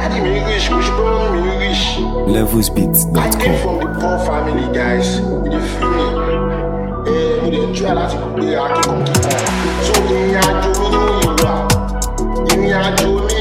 Daddy me rich, push bro me rich. I came Levelsbeats.com. from the poor family, guys. You feel me? We dey try láti gbé akíkún kíkan. So ìrìn àjò mi nínú ìwà, ìrìn àjò mi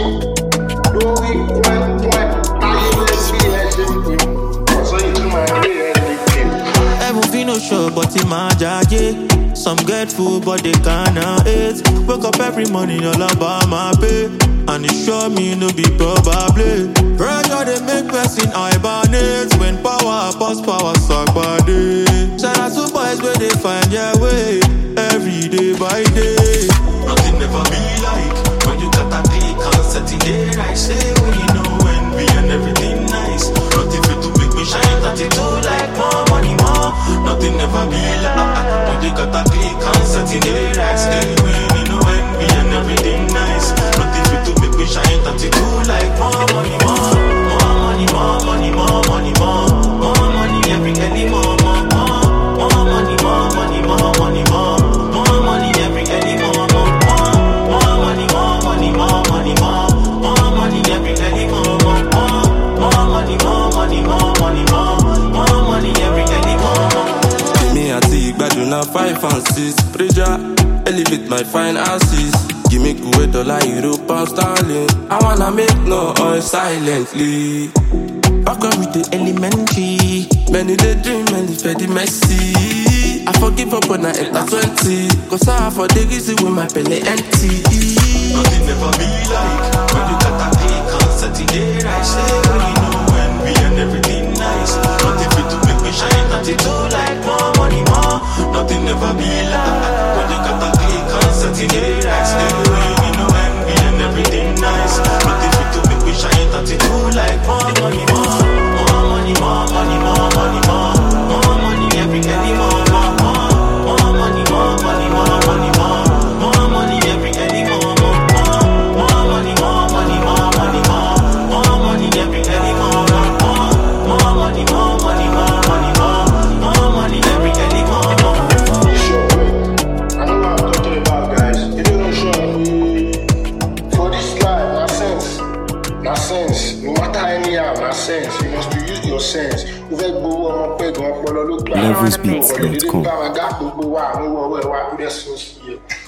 lórí pọ́ẹ́pọ́ẹ́ táyé lẹ́sí ẹ̀ṣẹ̀ mi. Ọ̀sán yìí tún máa gbé ẹ̀ ní pé. Everything no sure, but in my jaje. Some get food, but they cannot eat. Wake up every morning, all about my pay. And it sure me no be probably. Pressure they make person hibernate. When power pass power suck body. Shout out to boys where they find their way. Every day by day. Nothing never be like when you got a click and set in there. I say when you know envy and everything nice. Nothing fit to make me shine 32 like more money more. Nothing never be like when you got a click and set in there. I say when you know envy and everything nice. Nothing fit to make me shine 32 like more money more. More money more money more money more. More money every any more more more. More money more money more money more. More money every any more more more. More money more money more money more. More money every any more more more. More money more money more money more. More money every any more more. Me I take Baduna 5 and 6 pressure, elevate my fine asses. Give me Kuwait dollar, euro, pound sterling. I wanna make no noise silently. Back up with the elementary. Many they dream, many fed the messy. I forgive up when I enter 20. Cause I for the reason with my belly empty. Nothing never be like when you got a click and set in there. I say when you know envy and everything nice. Nothing fit to make me shine 32 like more money more. Nothing never be like when you got a click and set in there. I say when you know envy and everything nice. Nothing fit to make me shine 32 like more money more. More money more money more money more. More money every any more more more. More money more money more money more. More money every any more more more. More money more money more money more. More money every any more more more. More money more money more money more. More money every any more more. Sure, wait. I know what I'm talking about, guys. You don't show me. For this life, na sense. Na sense. No matter anyhow, na sense. You must to use your sense. You fẹ́ gbowó ọmọ pé gan ọpọlọ ló gbà. Levelsbeats.com. Bá wa gá gbogbo wa, àwọn owó ọwọ́ ẹ̀ wá kúrẹ́ sọ́ọ̀sì yẹn.